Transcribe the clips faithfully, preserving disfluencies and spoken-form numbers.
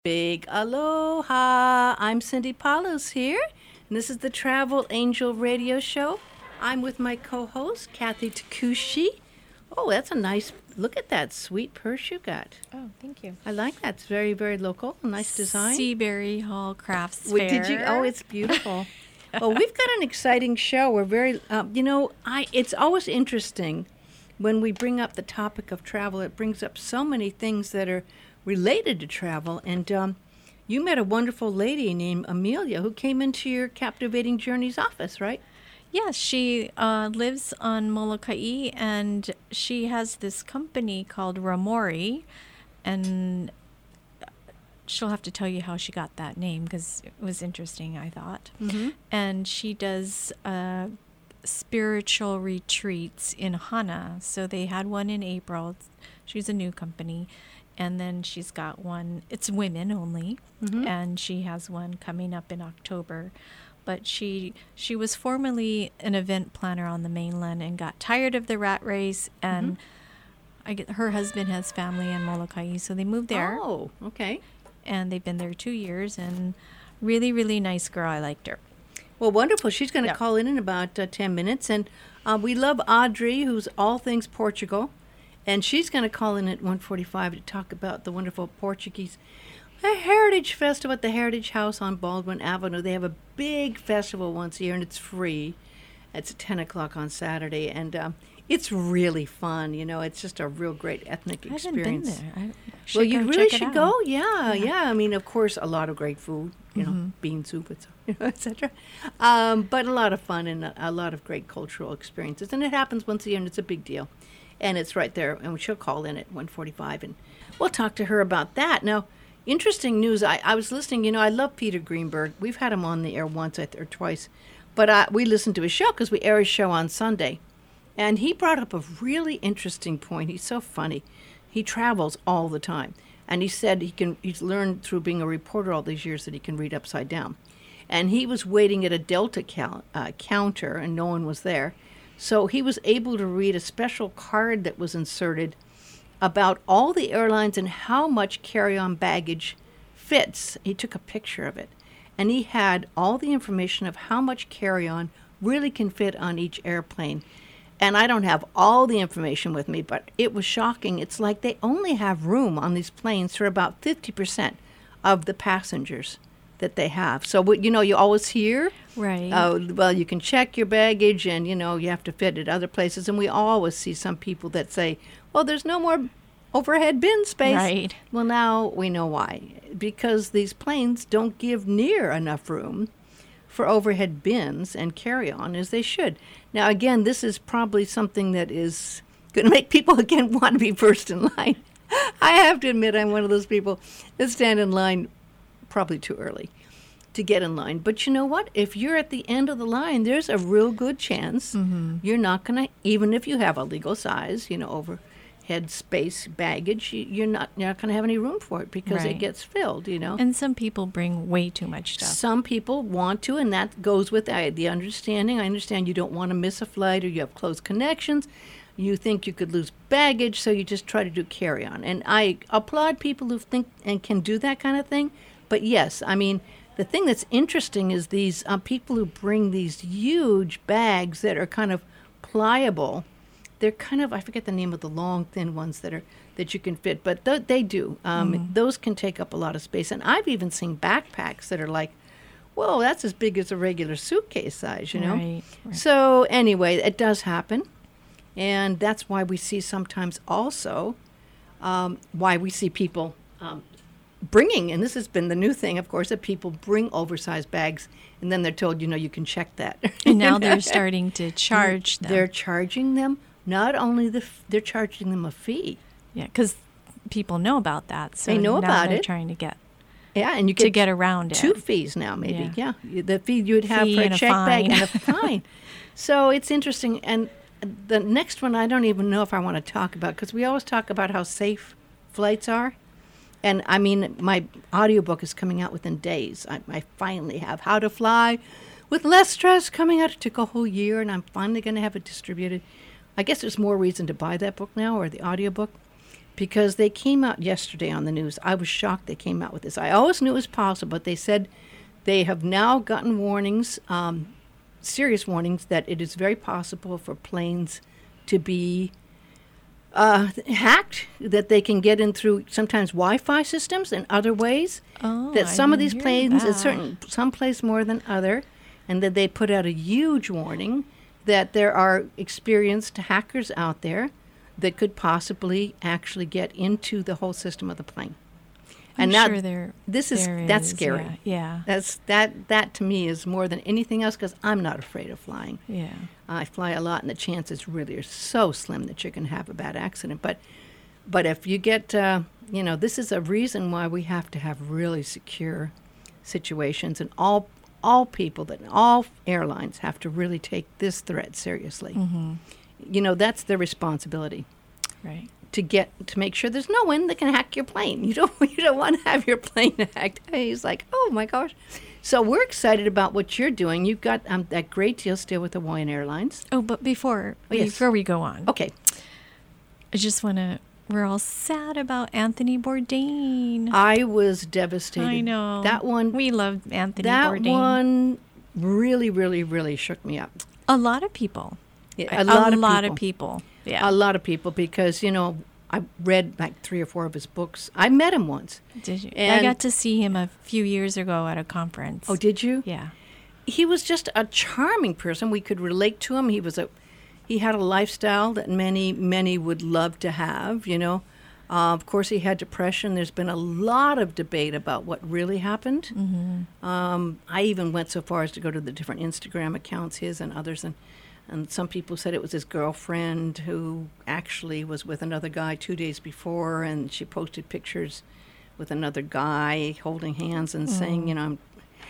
Big aloha! I'm Cindy Palos here, and this is the Travel Angel Radio Show. I'm with my co-host, Kathy Takushi. Oh, that's a nice, look at that sweet purse you got. Oh, thank you. I like that. It's very, very local. Nice design. Seabury Hall Crafts Wait, Fair. did you? Oh, it's beautiful. Well, we've got an exciting show. We're very, um, you know, I. It's always interesting when we bring up the topic of travel. It brings up so many things that are related to travel. And um, you met a wonderful lady named Amelia who came into your Captivating Journeys office, right? Yes, she uh, lives on Molokai, and she has this company called Ramori, and she'll have to tell you how she got that name because it was interesting, I thought. Mm-hmm. And she does uh, spiritual retreats in Hana. So they had one in April. She's a new company. And then she's got one, it's women only, Mm-hmm. and she has one coming up in October. But she she was formerly an event planner on the mainland and got tired of the rat race. And Mm-hmm. I get, her husband has family in Molokai, so they moved there. Oh, okay. And they've been there two years. And really, really nice girl. I liked her. Well, wonderful. She's going to Yeah. call in in about uh, ten minutes. And uh, we love Audrey, who's all things Portugal. And she's going to call in at one forty-five to talk about the wonderful Portuguese a Heritage Festival at the Heritage House on Baldwin Avenue. They have a big festival once a year, and it's free. It's at ten o'clock on Saturday. And um, it's really fun. You know, it's just a real great ethnic I haven't experience. been there. I should Well, you go really check it should out. go. Yeah, yeah, Yeah. I mean, of course, a lot of great food. You know, Mhm. bean soup, et you know, et cetera. Um, but a lot of fun and a, a lot of great cultural experiences. And it happens once a year, and it's a big deal. And it's right there. And she'll call in at one forty-five, and we'll talk to her about that. Now, interesting news. I, I was listening. You know, I love Peter Greenberg. We've had him on the air once or twice, but uh, we listened to his show because we air his show on Sunday. And he brought up a really interesting point. He's so funny. He travels all the time. And he said he can. He's learned through being a reporter all these years that he can read upside down. And he was waiting at a Delta cal- uh, counter, and no one was there. So he was able to read a special card that was inserted about all the airlines and how much carry-on baggage fits. He took a picture of it. And he had all the information of how much carry-on really can fit on each airplane. And I don't have all the information with me, but it was shocking. It's like they only have room on these planes for about fifty percent of the passengers that they have. So, what you know, you always hear, Right. uh, well, you can check your baggage and, you know, you have to fit at other places. And we always see some people that say, well, there's no more overhead bin space. Right. Well, now we know why. Because these planes don't give near enough room for overhead bins and carry-on as they should. Now, again, this is probably something that is going to make people, again, want to be first in line. I have to admit I'm one of those people that stand in line probably too early to get in line. But you know what? If you're at the end of the line, there's a real good chance Mm-hmm. you're not going to, even if you have a legal size, you know, overhead space baggage, you- you're not, you're not going to have any room for it because it Right. gets filled, you know. And some people bring way too much stuff. Some people want to, and that goes with the, the understanding. I understand you don't want to miss a flight or you have close connections. You think you could lose baggage, so you just try to do carry-on. And I applaud people who think and can do that kind of thing. But yes, I mean, the thing that's interesting is these uh, people who bring these huge bags that are kind of pliable. They're kind of, I forget the name of the long, thin ones that are that you can fit, but th- they do. Um, Mm-hmm. Those can take up a lot of space. And I've even seen backpacks that are like, whoa, that's as big as a regular suitcase size, you know? Right, right. So anyway, it does happen. And that's why we see sometimes also um, why we see people um, bringing, and this has been the new thing, of course, that people bring oversized bags, and then they're told, you know, you can check that. And now they're starting to charge them. They're charging them not only the f- they're charging them a fee. Yeah, because people know about that. So They know now about they're it. trying to get Yeah, and you to get get around two it. fees now, maybe. Yeah, Yeah. You- the fee you would have Fee for a and a check bag fine. and a fine. So it's interesting, and the next one I don't even know if I want to talk about because we always talk about how safe flights are. And I mean, my audiobook is coming out within days. I, I finally have How to Fly with Less Stress coming out. It took a whole year, and I'm finally going to have it distributed. I guess there's more reason to buy that book now or the audiobook because they came out yesterday on the news. I was shocked they came out with this. I always knew it was possible, but they said they have now gotten warnings, um, serious warnings, that it is very possible for planes to be uh, hacked, that they can get in through sometimes Wi-Fi systems and other ways. Oh, that I some of didn't these hear planes, that. at certain some place more than other, and that they put out a huge warning that there are experienced hackers out there that could possibly actually get into the whole system of the plane. I'm And now sure there. this is there that's is, scary. Yeah. Yeah. That's that that to me is more than anything else, because I'm not afraid of flying. yeah. I fly a lot, and the chances really are so slim that you can have a bad accident. But but if you get, uh, you know, this is a reason why we have to have really secure situations, and all all people that all airlines have to really take this threat seriously. Mm-hmm. You know, that's their responsibility, Right. to get to make sure there's no one that can hack your plane. You don't you don't want to have your plane hacked. He's like, oh my gosh. So we're excited about what you're doing. You've got um, that great deal still with Hawaiian Airlines. Oh, but before Oh, yes. before we go on, Okay, I just want to. We're all sad about Anthony Bourdain. I was devastated. I know that one. We love Anthony that Bourdain. one really, really, really shook me up. A lot of people. Yeah, a lot, of, lot people. of people. Yeah. A lot of people, because you know I read like three or four of his books. I met him once. Did you? I And- got to see him a few years ago at a conference. Oh, did you? Yeah. He was just a charming person. We could relate to him. He was a, he had a lifestyle that many, many would love to have. You know, uh, of course he had depression. There's been a lot of debate about what really happened. Mm-hmm. Um, I even went so far as to go to the different Instagram accounts, his and others, and and some people said it was his girlfriend who actually was with another guy two days before, and she posted pictures with another guy holding hands and saying, you know, I'm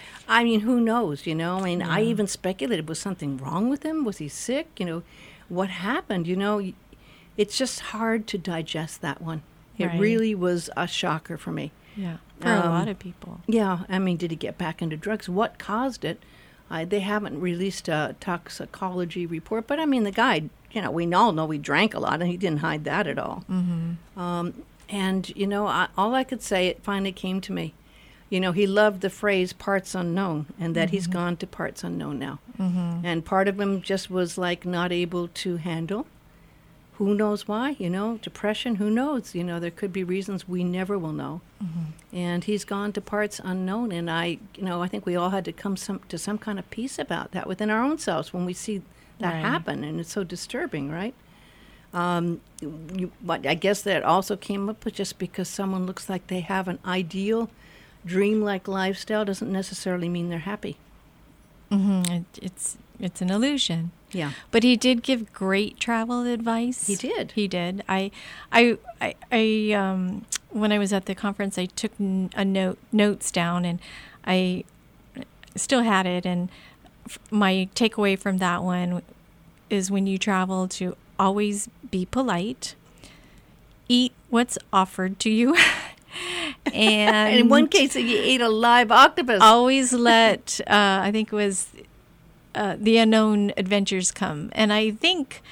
I mean, who knows, you know? I mean, I even speculated, was something wrong with him? Was he sick? You know, what happened? You know, y- it's just hard to digest that one. It Right. really was a shocker for me. Yeah. For a Um, lot of people. Yeah, I mean, did he get back into drugs? What caused it? Uh, they haven't released a toxicology report, but I mean, the guy, you know, we all know he drank a lot, and he didn't hide that at all. Mm-hmm. Um, and, you know, I, all I could say, it finally came to me. You know, he loved the phrase parts unknown, and that he's gone to parts unknown now. Mm-hmm. And part of him just was like not able to handle. Who knows why? You know, depression, who knows? You know, there could be reasons we never will know. Mm-hmm. And he's gone to parts unknown. And I, you know, I think we all had to come some, to some kind of peace about that within our own selves when we see that Right. happen. And it's so disturbing, right? Um, you, but I guess that also came up with just because someone looks like they have an ideal, dream-like lifestyle doesn't necessarily mean they're happy. Mm-hmm. It, it's it's an illusion. Yeah. But he did give great travel advice. He did. He did. I, I, I, I um, when I was at the conference, I took n- a note notes down, and I still had it. And f- my takeaway from that one is, when you travel, to always be polite, eat what's offered to you, and And in one case, he ate a live octopus. always let uh, I think it was uh, the unknown adventures come. And I think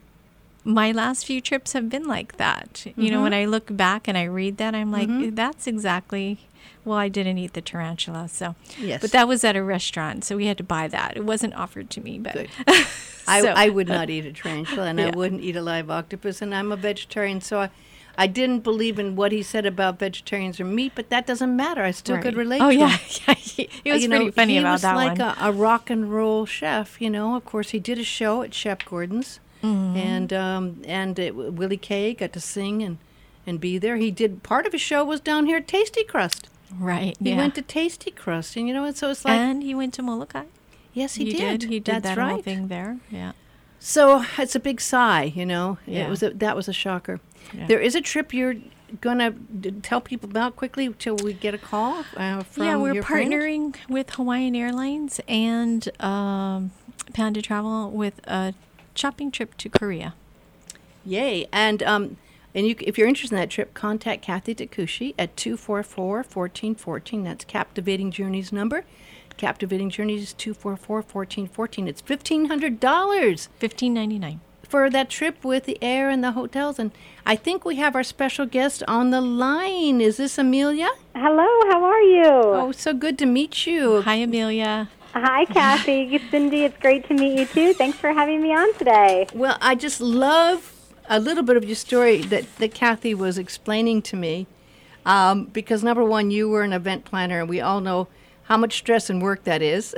my last few trips have been like that. You know, Mhm. when I look back and I read that, I'm like, Mhm. that's exactly. Well, I didn't eat the tarantula, so Yes. but that was at a restaurant, so we had to buy that. It wasn't offered to me, but Good. I, So- I would not eat a tarantula, and I Yeah. wouldn't eat a live octopus, and I'm a vegetarian, so I, I didn't believe in what he said about vegetarians or meat, but that doesn't matter. I still could Right. relate Oh to yeah, him. yeah. He, he was You pretty know, funny he about was that like one. a, a rock and roll chef, you know. Of course, he did a show at Chef Gordon's, Mhm. and um, and it, Willie Kay got to sing and, and be there. He did part of his show was down here at Tasty Crust. Right. He yeah. went to Tasty Crust, and you know, and so it's like, and he went to Molokai. yes, he, did. He did That's that right. whole thing there. Yeah. So it's a big sigh, you know. Yeah. It was a, that was a shocker. Yeah. There is a trip you're gonna d- tell people about quickly till we get a call uh, from Yeah, we're your friend? partnering with Hawaiian Airlines and um, Panda Travel with a shopping trip to Korea. Yay! And um, and you, c- if you're interested in that trip, contact Kathy Takushi at two four four, one four one four. That's Captivating Journeys number. Captivating Journeys two four four, one four one four. It's fifteen hundred dollars. fifteen ninety-nine. for that trip with the air and the hotels. And I think we have our special guest on the line. Is this Amelia? Hello, how are you? Oh, so good to meet you. Hi, Amelia. Hi, Kathy. Cindy, it's great to meet you, too. Thanks for having me on today. Well, I just love a little bit of your story that, that Kathy was explaining to me. Um, because, number one, you were an event planner, and we all know how much stress and work that is.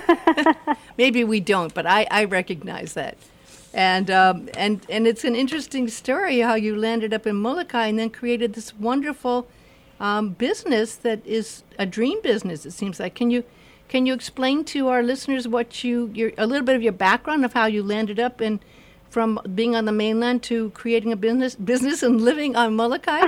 Maybe we don't, but I, I recognize that. And, um, and and it's an interesting story how you landed up in Molokai and then created this wonderful um, business that is a dream business, it seems like. Can you can you explain to our listeners what you your a little bit of your background of how you landed up in from being on the mainland to creating a business business and living on Molokai?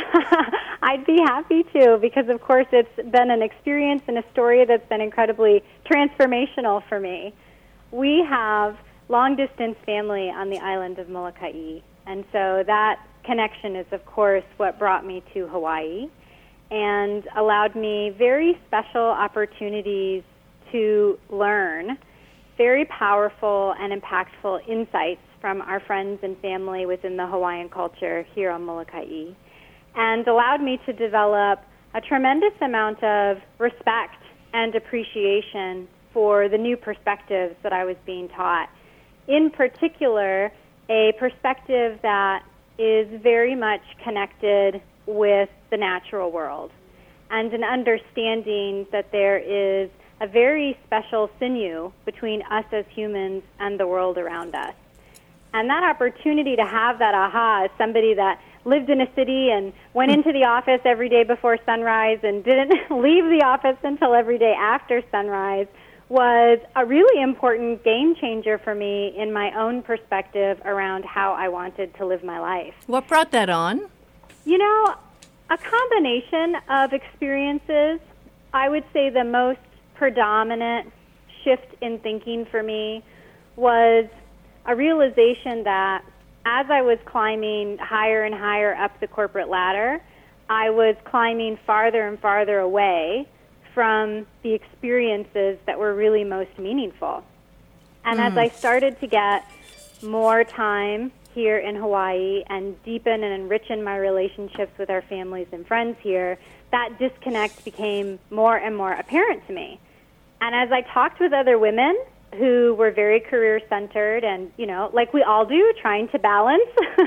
I'd be happy to, because of course it's been an experience and a story that's been incredibly transformational for me. We have long-distance family on the island of Molokai, and so that connection is, of course, what brought me to Hawaii and allowed me very special opportunities to learn very powerful and impactful insights from our friends and family within the Hawaiian culture here on Molokai, and allowed me to develop a tremendous amount of respect and appreciation for the new perspectives that I was being taught. In particular, a perspective that is very much connected with the natural world, and an understanding that there is a very special sinew between us as humans and the world around us. And that opportunity to have that aha as somebody that lived in a city and went into the office every day before sunrise and didn't leave the office until every day after sunrise was a really important game changer for me in my own perspective around how I wanted to live my life. What brought that on? You know, a combination of experiences. I would say the most predominant shift in thinking for me was a realization that as I was climbing higher and higher up the corporate ladder, I was climbing farther and farther away from the experiences that were really most meaningful. And mm. as I started to get more time here in Hawaii and deepen and enrich in my relationships with our families and friends here, that disconnect became more and more apparent to me. And as I talked with other women who were very career-centered and, you know, like we all do, trying to balance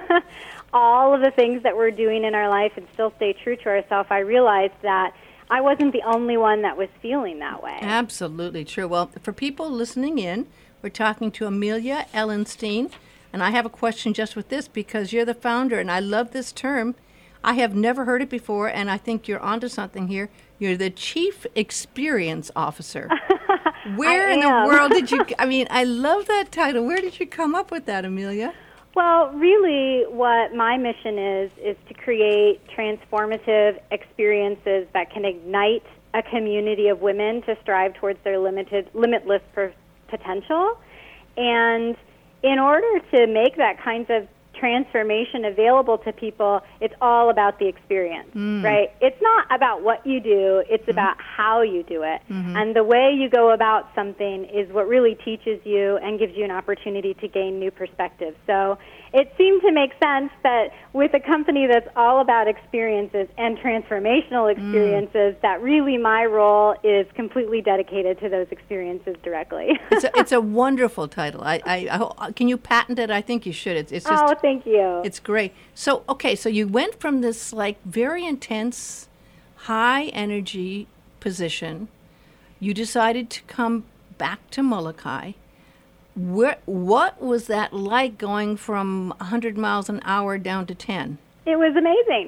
all of the things that we're doing in our life and still stay true to ourselves, I realized that I wasn't the only one that was feeling that way. Absolutely true. Well, for people listening in, we're talking to Amelia Ellenstein, and I have a question just with this because you're the founder, and I love this term. I have never heard it before, and I think you're onto something here. You're the Chief Experience Officer. Where in the world did you, I mean, I love that title. Where did you come up with that, Amelia? Well, really what my mission is, is to create transformative experiences that can ignite a community of women to strive towards their limited, limitless per- potential. And in order to make that kind of transformation available to people, it's all about the experience, mm. right? It's not about what you do, it's mm-hmm. about how you do it. Mm-hmm. And the way you go about something is what really teaches you and gives you an opportunity to gain new perspectives. So it seemed to make sense that with a company that's all about experiences and transformational experiences, mm. that really my role is completely dedicated to those experiences directly. it's, a, it's a wonderful title. I, I, I, can you patent it? I think you should. It's, it's just, oh, thank you. It's great. So, okay, so you went from this like very intense, high energy position. You decided to come back to Molokai. Where, what was that like going from one hundred miles an hour down to ten? It was amazing.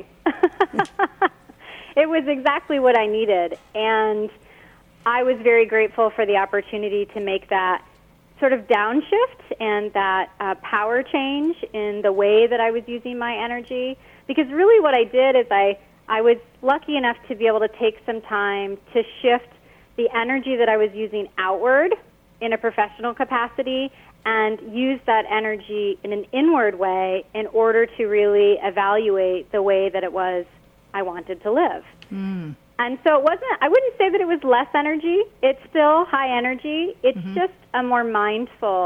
It was exactly what I needed. And I was very grateful for the opportunity to make that sort of downshift and that uh, power change in the way that I was using my energy. Because really what I did is I, I was lucky enough to be able to take some time to shift the energy that I was using outward in a professional capacity and use that energy in an inward way in order to really evaluate the way that it was I wanted to live. Mm. And so it wasn't, I wouldn't say that it was less energy. It's still high energy. It's mm-hmm. just a more mindful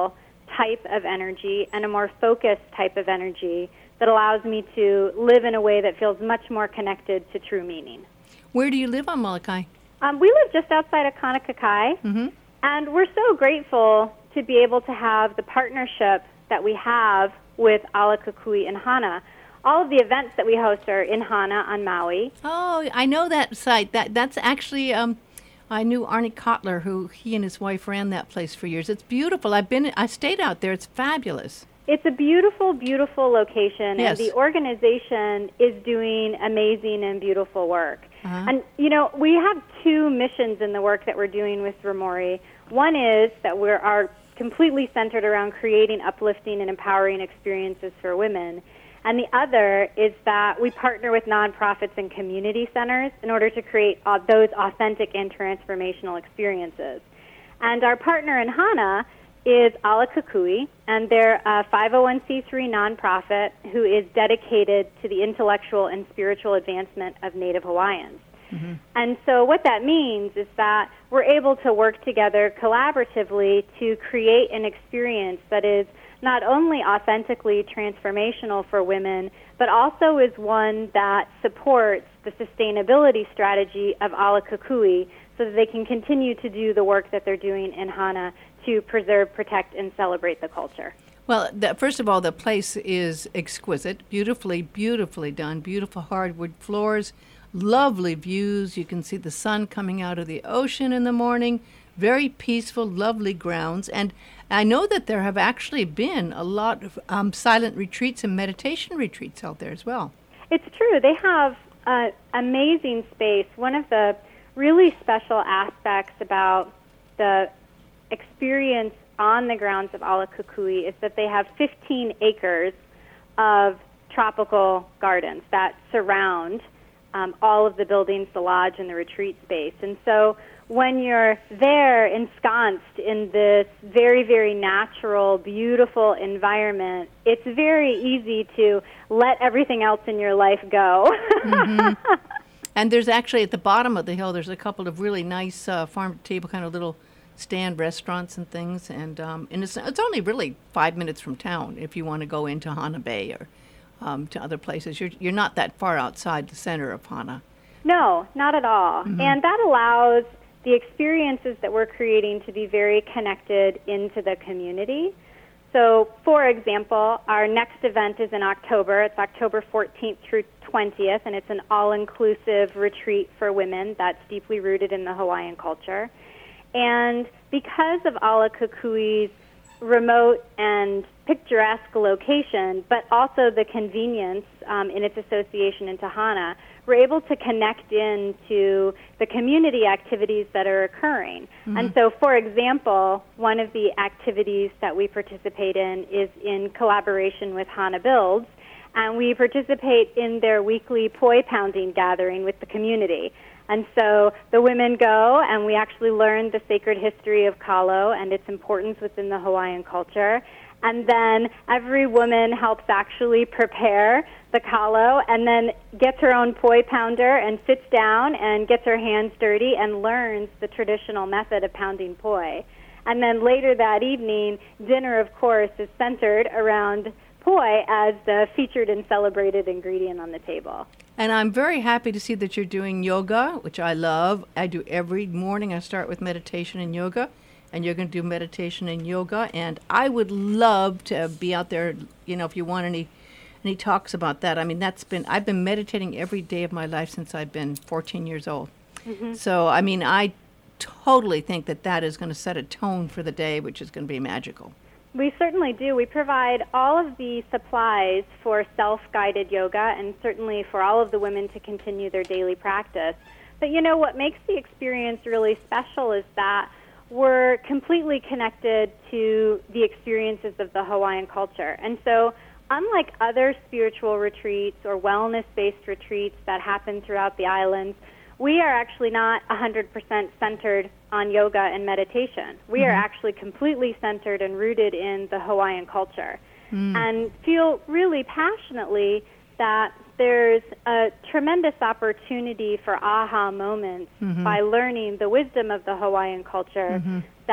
type of energy and a more focused type of energy that allows me to live in a way that feels much more connected to true meaning. Where do you live on Molokai? Um, we live just outside of Kaunakakai, Mm-hmm. and we're so grateful to be able to have the partnership that we have with Ala Kukui in Hana. All of the events that we host are in Hana on Maui. Oh, I know that site. That That's actually, um, I knew Arnie Kotler, who he and his wife ran that place for years. It's beautiful. I've been, I stayed out there. It's fabulous. It's a beautiful, beautiful location, Yes. and the organization is doing amazing and beautiful work. Uh-huh. And, you know, we have two missions in the work that we're doing with Ramori. One is that we are completely centered around creating uplifting and empowering experiences for women. And the other is that we partner with nonprofits and community centers in order to create uh, those authentic and transformational experiences. And our partner in Hana is Ala Kukui, and they're a five oh one c three nonprofit who is dedicated to the intellectual and spiritual advancement of Native Hawaiians. Mm-hmm. And so what that means is that we're able to work together collaboratively to create an experience that is not only authentically transformational for women, but also is one that supports the sustainability strategy of Ala Kukui so that they can continue to do the work that they're doing in Hana to preserve, protect, and celebrate the culture. Well, the, first of all, the place is exquisite, beautifully, beautifully done, beautiful hardwood floors, lovely views. You can see the sun coming out of the ocean in the morning, very peaceful, lovely grounds. And I know that there have actually been a lot of um, silent retreats and meditation retreats out there as well. It's true. They have an amazing space. One of the really special aspects about the experience on the grounds of Ala Kukui is that they have fifteen acres of tropical gardens that surround um, all of the buildings, the lodge, and the retreat space. And so when you're there ensconced in this very, very natural, beautiful environment, it's very easy to let everything else in your life go. Mm-hmm. And there's actually, at the bottom of the hill, there's a couple of really nice uh, farm-to-table kind of little stand restaurants and things. And um, and it's, it's only really five minutes from town if you want to go into Hana Bay or um, to other places. You're, you're not that far outside the center of Hana. No, not at all. Mm-hmm. And that allows the experiences that we're creating to be very connected into the community. So, for example, our next event is in October. It's October fourteenth through twentieth, and it's an all-inclusive retreat for women that's deeply rooted in the Hawaiian culture. And because of Ala Kukui's remote and picturesque location, but also the convenience um, in its association into Hana, we're able to connect into the community activities that are occurring. Mm-hmm. And so, for example, one of the activities that we participate in is in collaboration with Hana Builds, and we participate in their weekly poi pounding gathering with the community. And so the women go, and we actually learn the sacred history of kalo and its importance within the Hawaiian culture. And then every woman helps actually prepare the kalo and then gets her own poi pounder and sits down and gets her hands dirty and learns the traditional method of pounding poi. And then later that evening, dinner, of course, is centered around poi as the featured and celebrated ingredient on the table. And I'm very happy to see that you're doing yoga, which I love. I do every morning. I start with meditation and yoga, and you're going to do meditation and yoga. And I would love to be out there, you know, if you want any any talks about that. I mean, that's been, I've been meditating every day of my life since I've been fourteen years old. Mm-hmm. So, I mean, I totally think that that is going to set a tone for the day, which is going to be magical. We certainly do. We provide all of the supplies for self-guided yoga and certainly for all of the women to continue their daily practice. But, you know, what makes the experience really special is that we're completely connected to the experiences of the Hawaiian culture. And so unlike other spiritual retreats or wellness-based retreats that happen throughout the islands, we are actually not one hundred percent centered on yoga and meditation. We mm-hmm. are actually completely centered and rooted in the Hawaiian culture mm. and feel really passionately that there's a tremendous opportunity for aha moments mm-hmm. by learning the wisdom of the Hawaiian culture mm-hmm. that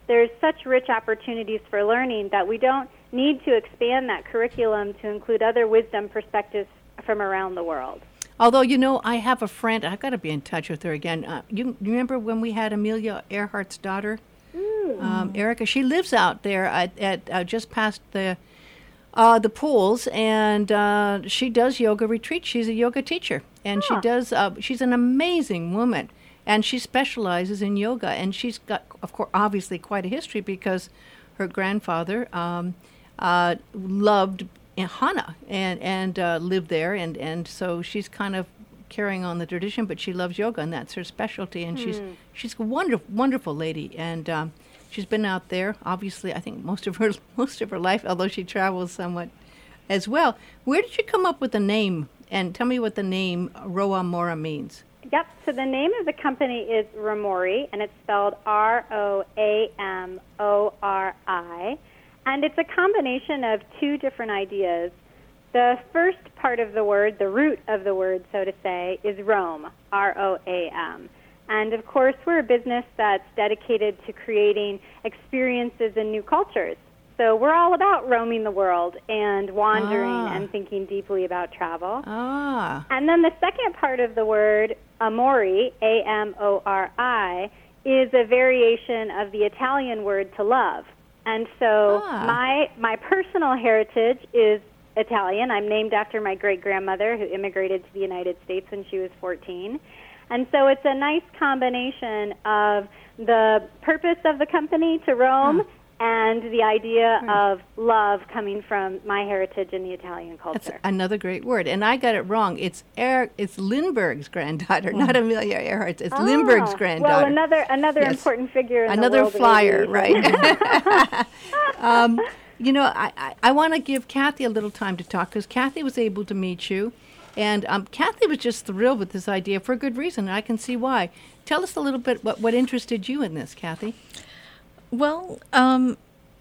there's such rich opportunities for learning that we don't need to expand that curriculum to include other wisdom perspectives from around the world. Although, you know, I have a friend, I've got to be in touch with her again. Uh, you, you remember when we had Amelia Earhart's daughter? Mm. Um, Erica, she lives out there at, at uh, just past the uh, the pools, and uh, she does yoga retreats. She's a yoga teacher, and Huh. she does. Uh, she's an amazing woman, and she specializes in yoga. And she's got, of course, obviously quite a history because her grandfather um, uh, loved Hana and and uh, lived there, and and so she's kind of carrying on the tradition. But she loves yoga, and that's her specialty. And she's she's a wonderful wonderful lady, and um, she's been out there, obviously, I think most of her most of her life, although she travels somewhat as well. Where did you come up with the name? And tell me what the name Roa Mora means. Yep, so the name of the company is Ramori, and it's spelled R O A M O R I, and it's a combination of two different ideas. The first part of the word, the root of the word, so to say, is roam, R O A M. And, of course, we're a business that's dedicated to creating experiences in new cultures. So we're all about roaming the world and wandering Ah. and thinking deeply about travel. Ah, And then the second part of the word, amori, A M O R I, is a variation of the Italian word to love. And so Ah. my my personal heritage is Italian. I'm named after my great-grandmother who immigrated to the United States when she was fourteen. And so it's a nice combination of the purpose of the company to roam Huh. and the idea of love coming from my heritage in the Italian that's culture. another great word. And I got it wrong. It's Er, it's Lindbergh's granddaughter, not Amelia Earhart's. It's Lindbergh's Ah, granddaughter. Well, another another Yes. important figure in Another the world flyer, of aviation. right? um, you know, I, I, I want to give Kathy a little time to talk because Kathy was able to meet you. And um, Kathy was just thrilled with this idea for a good reason, and I can see why. Tell us a little bit what, what interested you in this, Kathy. Well, um,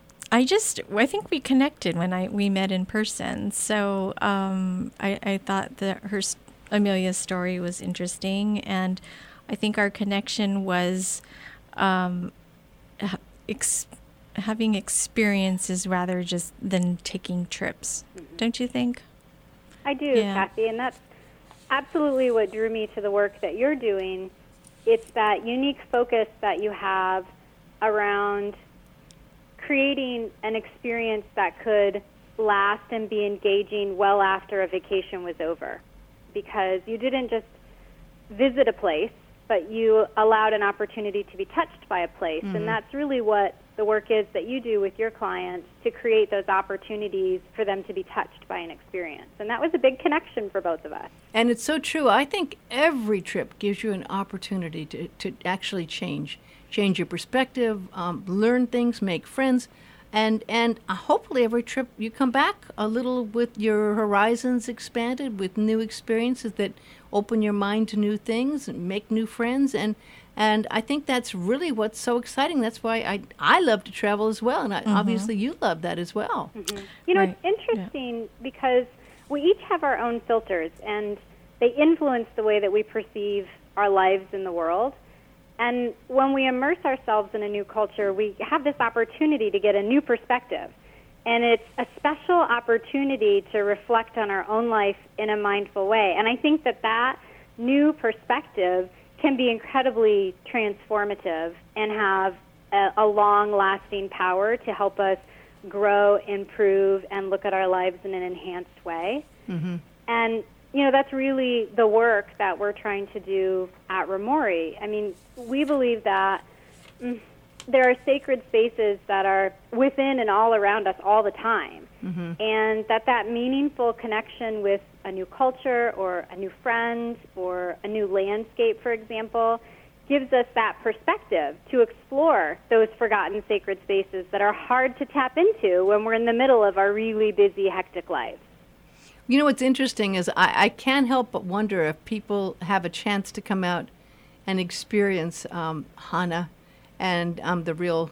I just I think we connected when I we met in person. So um, I, I thought that her s- Amelia's story was interesting, and I think our connection was um, ha- ex- having experiences rather just than taking trips. Don't you think? I do, Yeah. Kathy, and that's absolutely what drew me to the work that you're doing. It's that unique focus that you have around creating an experience that could last and be engaging well after a vacation was over. Because you didn't just visit a place, but you allowed an opportunity to be touched by a place. Mm-hmm. And that's really what the work is that you do with your clients, to create those opportunities for them to be touched by an experience. And that was a big connection for both of us. And it's so true. I think every trip gives you an opportunity to, to actually change, change your perspective, um, learn things, make friends. And, and uh, hopefully every trip you come back a little with your horizons expanded, with new experiences that open your mind to new things and make new friends. And and I think that's really what's so exciting. That's why I, I love to travel as well. And I, obviously you love that as well. You know, Right. it's interesting because we each have our own filters, and they influence the way that we perceive our lives in the world. And when we immerse ourselves in a new culture, we have this opportunity to get a new perspective. And it's a special opportunity to reflect on our own life in a mindful way. And I think that that new perspective can be incredibly transformative and have a, a long-lasting power to help us grow, improve, and look at our lives in an enhanced way. Mm-hmm. And, you know, that's really the work that we're trying to do at Ramori. I mean, we believe that mm, there are sacred spaces that are within and all around us all the time. Mm-hmm. And that that meaningful connection with a new culture or a new friend or a new landscape, for example, gives us that perspective to explore those forgotten sacred spaces that are hard to tap into when we're in the middle of our really busy, hectic lives. You know what's interesting is I, I can't help but wonder if people have a chance to come out and experience um, Hana and um, the real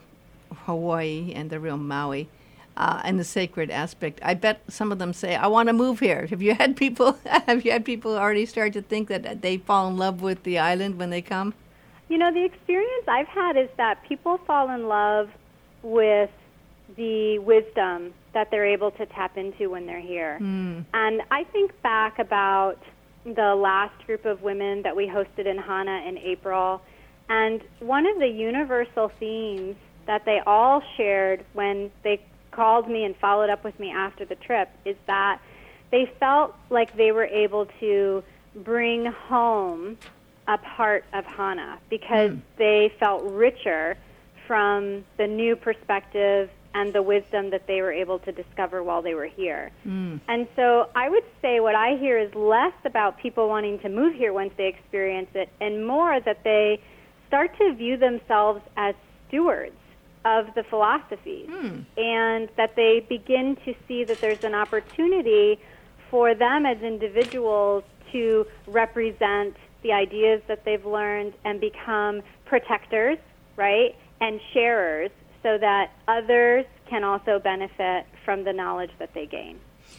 Hawaii and the real Maui uh, and the sacred aspect. I bet some of them say, "I want to move here." Have you had people? Have you had people already start to think that they fall in love with the island when they come? You know, the experience I've had is that people fall in love with the wisdom that they're able to tap into when they're here. Mm. And I think back about the last group of women that we hosted in Hana in April, and one of the universal themes that they all shared when they called me and followed up with me after the trip is that they felt like they were able to bring home a part of Hana because mm. they felt richer from the new perspective and the wisdom that they were able to discover while they were here. Mm. And so I would say what I hear is less about people wanting to move here once they experience it and more that they start to view themselves as stewards of the philosophies mm. and that they begin to see that there's an opportunity for them as individuals to represent the ideas that they've learned and become protectors, right, and sharers so that others can also benefit from the knowledge that they gain.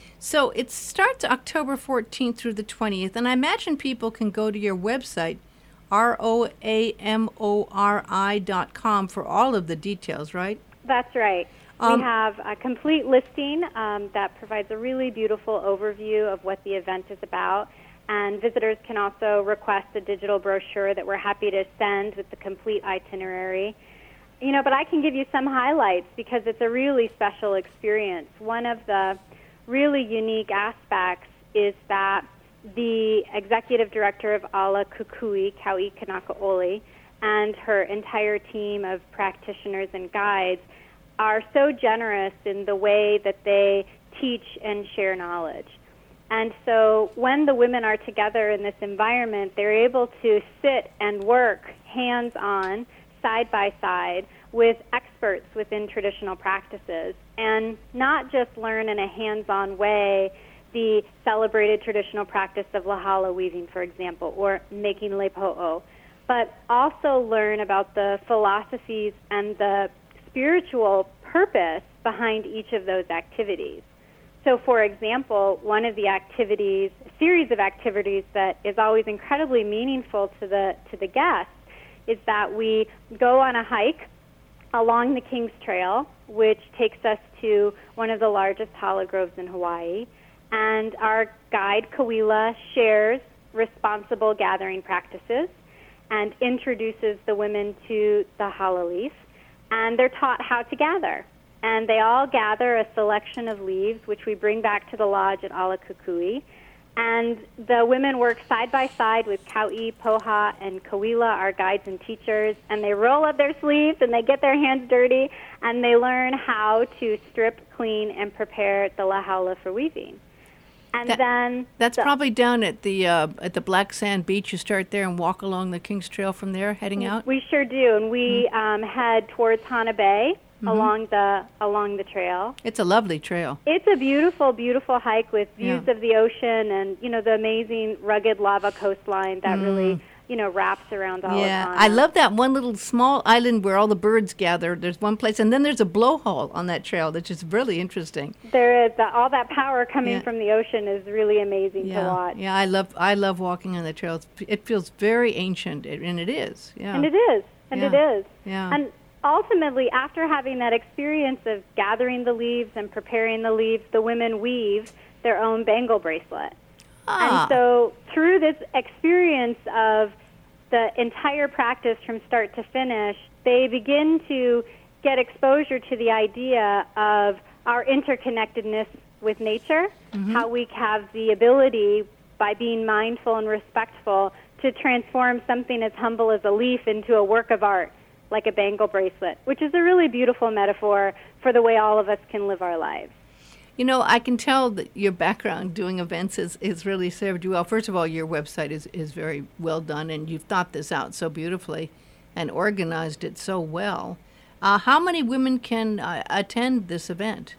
So it starts October fourteenth through the twentieth, and I imagine people can go to your website, R O A M O R I dot com, for all of the details, right? That's right. Um, we have a complete listing um, that provides a really beautiful overview of what the event is about. And visitors can also request a digital brochure that we're happy to send with the complete itinerary. You know, but I can give you some highlights because it's a really special experience. One of the really unique aspects is that the executive director of Ala Kukui, Kau'i Kanakaʻole, and her entire team of practitioners and guides are so generous in the way that they teach and share knowledge. And so when the women are together in this environment, they're able to sit and work hands-on, side by side, with experts within traditional practices, and not just learn in a hands-on way the celebrated traditional practice of lahala weaving, for example, or making lepo'o, but also learn about the philosophies and the spiritual purpose behind each of those activities. So, for example, one of the activities, a series of activities that is always incredibly meaningful to the to the guests is that we go on a hike along the King's Trail, which takes us to one of the largest hala groves in Hawaii, and our guide, Kawila, shares responsible gathering practices and introduces the women to the hala leaf, and they're taught how to gather. And they all gather a selection of leaves, which we bring back to the lodge at Ala Kukui. And the women work side by side with Kau'i, Poha, and Kawila, our guides and teachers, and they roll up their sleeves and they get their hands dirty, and they learn how to strip, clean, and prepare the lahaula for weaving. And that, then that's the, probably down at the uh, at the Black Sand Beach. You start there and walk along the King's Trail from there, heading out. We sure do, and we mm-hmm. um, head towards Hana Bay. Mm-hmm. along the along the trail. It's a lovely trail. It's a beautiful, beautiful hike with views yeah. of the ocean and, you know, the amazing rugged lava coastline that mm. really, you know, wraps around all yeah. of Hana. I love that one little small island where all the birds gather. There's one place, and then there's a blowhole on that trail that's just really interesting. There is. The, all that power coming yeah. from the ocean is really amazing yeah. to watch. Yeah, I love I love walking on the trail. It feels very ancient, and it is. Yeah. And it is. And yeah. it is. Yeah. And ultimately, after having that experience of gathering the leaves and preparing the leaves, the women weave their own bangle bracelet. Ah. And so through this experience of the entire practice from start to finish, they begin to get exposure to the idea of our interconnectedness with nature, mm-hmm. how we have the ability, by being mindful and respectful, to transform something as humble as a leaf into a work of art, like a bangle bracelet, which is a really beautiful metaphor for the way all of us can live our lives. You know, I can tell that your background doing events is, is really served you well. First of all, your website is, is very well done, and you've thought this out so beautifully and organized it so well. Uh, how many women can uh, attend this event?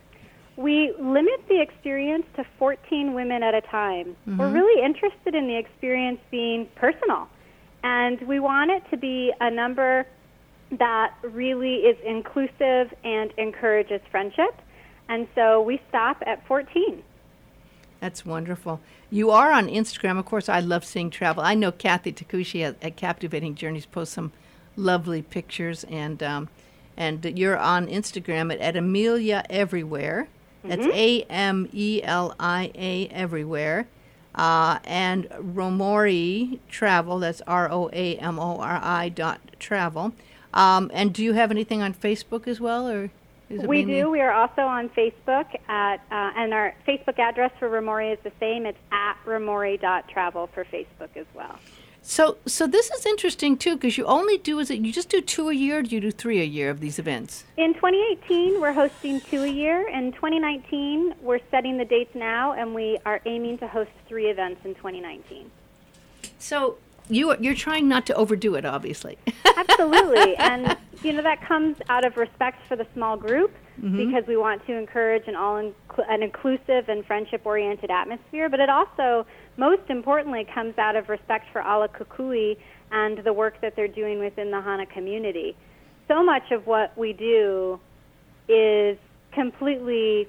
We limit the experience to fourteen women at a time. Mm-hmm. We're really interested in the experience being personal, and we want it to be a number that really is inclusive and encourages friendship. And so we stop at fourteen. That's wonderful. You are on Instagram. Of course, I love seeing travel. I know Kathy Takushi at, at Captivating Journeys posts some lovely pictures, and um, and you're on Instagram at, at Amelia Everywhere. That's Mm-hmm. A M E L I A Everywhere. Uh, and Romori Travel, that's R O A M O R I dot travel. Um, and do you have anything on Facebook as well, or is it We mainly- do. We are also on Facebook, at, uh, and our Facebook address for Romori is the same. It's at romori dot travel for Facebook as well. So, so this is interesting too, because you only do is it you just do two a year, or do you do three a year of these events? In twenty eighteen, we're hosting two a year. In twenty nineteen, we're setting the dates now, and we are aiming to host three events in twenty nineteen. So you you're trying not to overdo it, obviously. Absolutely. And, you know, that comes out of respect for the small group, because we want to encourage an all inclu- an inclusive and friendship-oriented atmosphere. But it also, most importantly, comes out of respect for Ala Kukui and the work that they're doing within the Hana community. So much of what we do is completely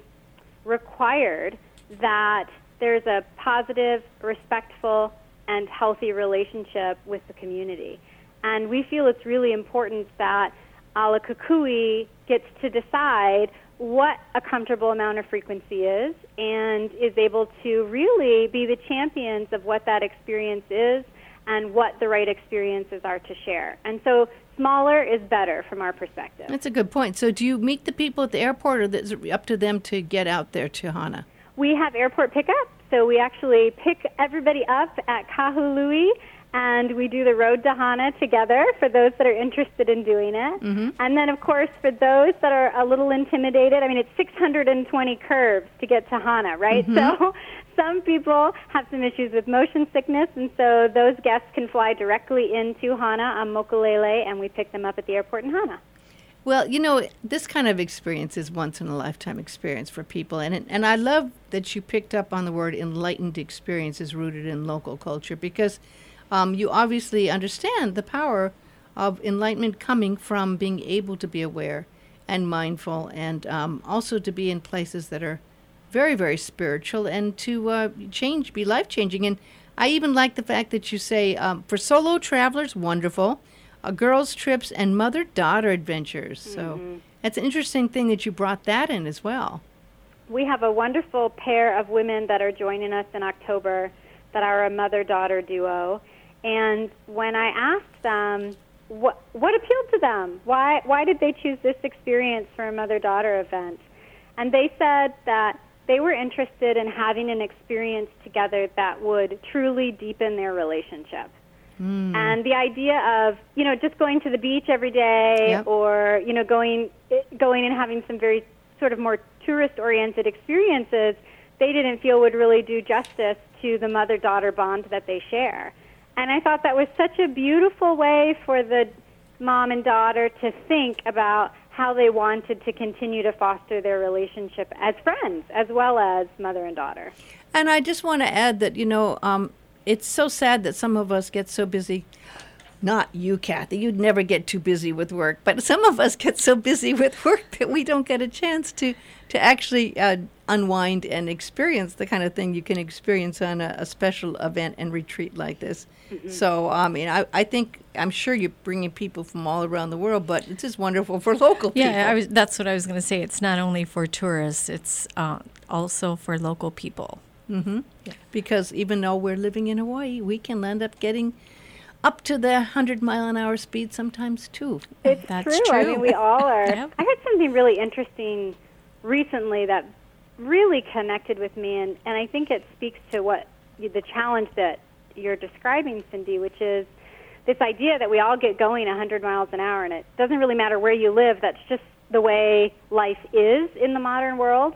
required that there's a positive, respectful, and healthy relationship with the community. And we feel it's really important that Ala Kukui gets to decide what a comfortable amount of frequency is and is able to really be the champions of what that experience is and what the right experiences are to share. And so smaller is better from our perspective. That's a good point. So do you meet the people at the airport, or is it up to them to get out there to Hana? We have airport pickup, so we actually pick everybody up at Kahului, and we do the road to Hana together for those that are interested in doing it. Mm-hmm. And then, of course, for those that are a little intimidated, I mean, it's six hundred twenty curves to get to Hana, right? Mm-hmm. So some people have some issues with motion sickness, and so those guests can fly directly into Hana on Mokulele, and we pick them up at the airport in Hana. Well, you know, this kind of experience is once in a lifetime experience for people. And it, and I love that you picked up on the word enlightened experiences rooted in local culture, because um, you obviously understand the power of enlightenment coming from being able to be aware and mindful, and um, also to be in places that are very, very spiritual, and to uh, change, be life-changing. And I even like the fact that you say, um, for solo travelers, wonderful. Uh, girls' trips and mother-daughter adventures. So that's an interesting thing that you brought that in as well. We have a wonderful pair of women that are joining us in October that are a mother-daughter duo. And when I asked them what what appealed to them, why why did they choose this experience for a mother-daughter event, and they said that they were interested in having an experience together that would truly deepen their relationship. Mm. And the idea of, you know, just going to the beach every day, yep. or, you know, going going and having some very sort of more tourist-oriented experiences, they didn't feel would really do justice to the mother-daughter bond that they share. And I thought that was such a beautiful way for the mom and daughter to think about how they wanted to continue to foster their relationship as friends, as well as mother and daughter. And I just want to add that, you know, um, it's so sad that some of us get so busy. Not you, Kathy. You'd never get too busy with work. But some of us get so busy with work that we don't get a chance to, to actually uh, unwind and experience the kind of thing you can experience on a, a special event and retreat like this. Mm-hmm. So, I mean, I, I think, I'm sure you're bringing people from all around the world, but it's just wonderful for local yeah, people. Yeah, I was, that's what I was going to say. It's not only for tourists, it's uh, also for local people. Mm-hmm. Yeah. Because even though we're living in Hawaii, we can end up getting up to the one hundred mile an hour speed sometimes, too. It's That's true. true. I mean, we all are. Yep. I heard something really interesting recently that really connected with me, and, and I think it speaks to what the challenge that you're describing, Cindy, which is this idea that we all get going one hundred miles an hour, and it doesn't really matter where you live. That's just the way life is in the modern world.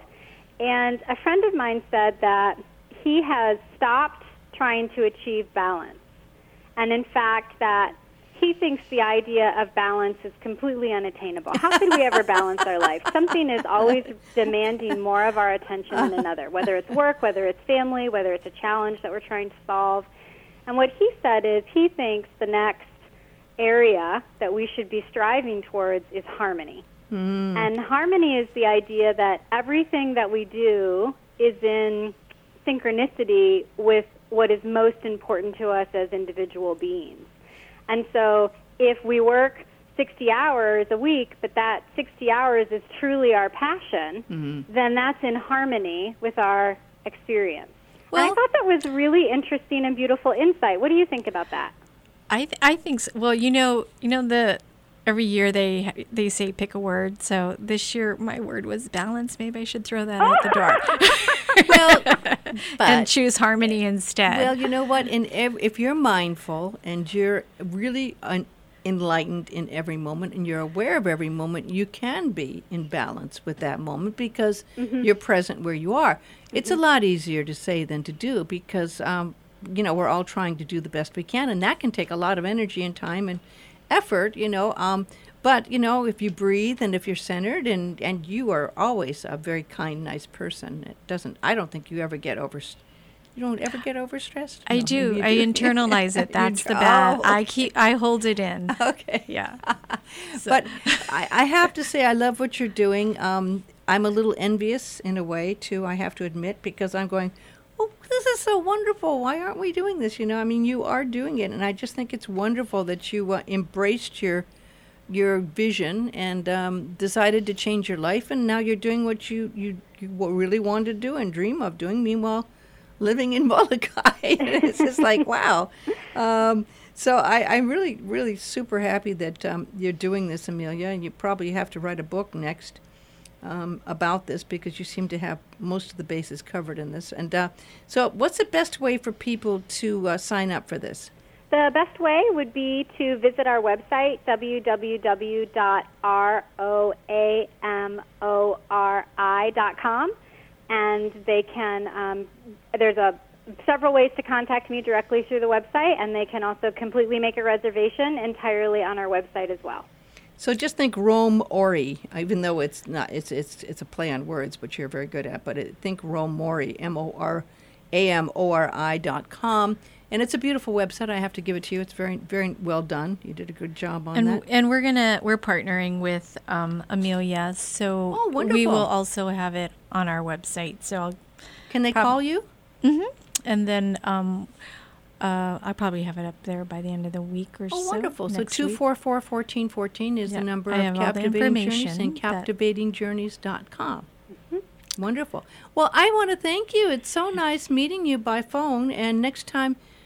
And a friend of mine said that he has stopped trying to achieve balance. And in fact, that he thinks the idea of balance is completely unattainable. How could we ever balance our life? Something is always demanding more of our attention than another, whether it's work, whether it's family, whether it's a challenge that we're trying to solve. And what he said is he thinks the next area that we should be striving towards is harmony. Mm. And harmony is the idea that everything that we do is in synchronicity with what is most important to us as individual beings. And so if we work sixty hours a week, but that sixty hours is truly our passion, mm-hmm. then that's in harmony with our experience. Well, and I thought that was really interesting and beautiful insight. What do you think about that? I th- I think so. Well, you know, you know the every year they they say pick a word. So this year my word was balance. Maybe I should throw that out the door. Well, but, and choose harmony instead. Well, you know what? In ev- if you're mindful and you're really un- enlightened in every moment and you're aware of every moment, you can be in balance with that moment because mm-hmm. you're present where you are. It's mm-hmm. a lot easier to say than to do because, um, you know, we're all trying to do the best we can, and that can take a lot of energy and time and effort, you know. Um, but, you know, if you breathe and if you're centered and, and you are always a very kind, nice person, it doesn't, I don't think you ever get over You don't ever get overstressed? I No, do. you I internalize it. That's the bad. I keep. I hold it in. Okay. Yeah. So. But I, I have to say, I love what you're doing. Um, I'm a little envious in a way, too, I have to admit, because I'm going, oh, this is so wonderful. Why aren't we doing this? You know, I mean, you are doing it. And I just think it's wonderful that you uh, embraced your your vision and um, decided to change your life. And now you're doing what you, you, you really wanted to do and dream of doing. Meanwhile, living in Molokai. It's just like, wow. Um, so I, I'm really, really super happy that um, you're doing this, Amelia. And you probably have to write a book next um, about this because you seem to have most of the bases covered in this. And uh, so what's the best way for people to uh, sign up for this? The best way would be to visit our website, w w w dot romori dot com. And they can, um, there's a several ways to contact me directly through the website, and they can also completely make a reservation entirely on our website as well. So just think Romori, even though it's not, it's it's it's a play on words, which you're very good at, but it, think Romori, M O R A M O R I dot com. And it's a beautiful website. I have to give it to you. It's very, very well done. You did a good job on and, that. And we're gonna we're partnering with um, Amelia, so oh, wonderful. We will also have it on our website. So I'll can they prob- call you? Mm-hmm. And then um, uh, I'll probably have it up there by the end of the week or oh, so. Oh, wonderful! So two four four one four one four is yep. the number I of have all the Captivating Journeys and that- captivating journeys dot com. Mm-hmm. Wonderful. Well, I want to thank you. It's so nice meeting you by phone. And next time